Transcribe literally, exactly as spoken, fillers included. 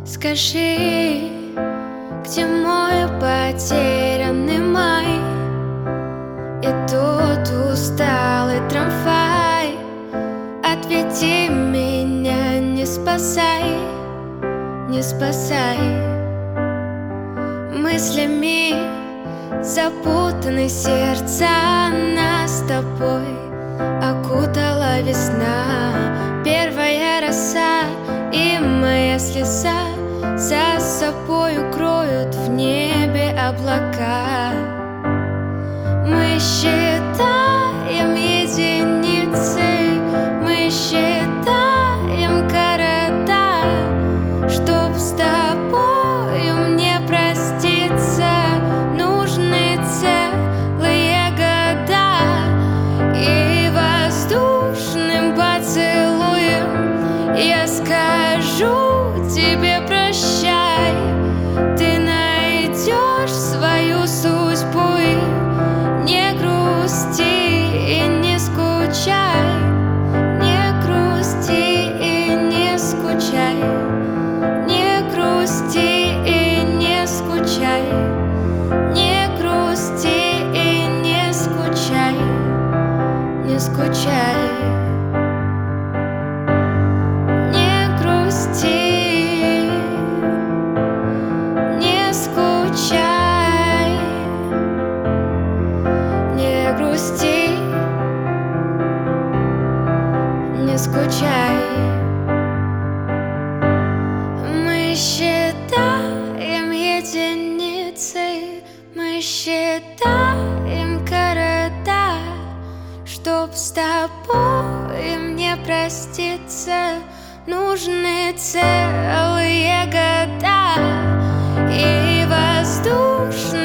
Скажи, где мой потерянный май и тот усталый трамвай? Отведи меня, не спасай, не спасай. Мыслями запутаны сердца, нас с тобой окутала весна, первая роса и моя слеза за собой укроют в небе облака. Мы считаем единицы, мы считаем города, чтоб с тобою мне проститься, нужны целые года. И воздушным поцелуем я скажу тебе прощай. Ты найдешь свою судьбу, и не грусти и не скучай, не грусти и не скучай, не грусти и не скучай, не грусти и не скучай, не скучай. Не скучай. Мы считаем единицы, мы считаем города, чтоб с тобой мне проститься, нужны целые года. И воздушно